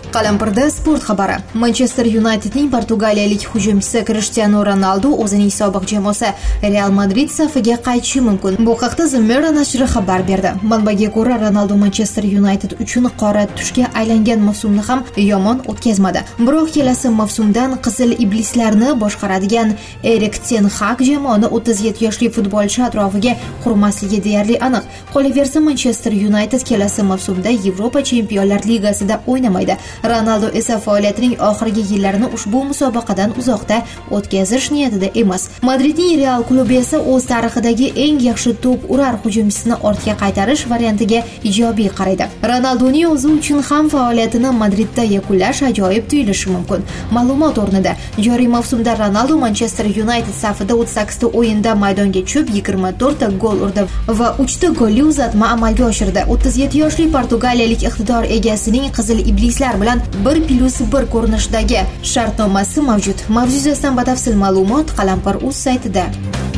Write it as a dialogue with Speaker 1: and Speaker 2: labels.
Speaker 1: Qalampirda sport xabari. Manchester Unitedning portugaliyalik hujumchisi Cristiano Ronaldo o'zining sobiq jamoasi Real Madrid safiga qaytishi mumkin. Bu haqda The Mirror nashri xabar berdi. Manbaga ko'ra, Ronaldo Manchester United uchun qora tushga aylangan mavsumni ham yomon o'tkazmadi. Biroq kelasi mavsumdan qizil iblislarni boshqaradigan Erik ten Hag jamoani 37 yoshli futbolchi atrofiga qurmasligi deyarli aniq. Qolaversa, Manchester United kelasi mavsumda Yevropa Chempionlar Ligasida o'ynamaydi. Ronaldo esa faoliyatining oxirgi yillarini ushbu musobaqadan uzoqda o'tkazish niyatida emas. Madridning Real klubi esa o'z tarixidagi eng yaxshi to'p urar hujumchisini ortga qaytarish variantiga ijobiy qaraydi. Ronaldoning o'zi uchun ham faoliyatini Madridda yakunlash ajoyib tuyulishi mumkin. Ma'lumot o'rnida, joriy mavsumda Ronaldo Manchester United safida 38 ta o'yinda maydonga tushib 24 ta gol urdi va 3 ta golli uzatma amalga oshirdi. 37 yoshli portugaliyalik iqtidor egasining qizil iblislar bilan 1+1 ko'rinishdagi shartnomasi mavjud. Mavzu yuzasidan batafsil ma'lumot Qalampir.uz saytida.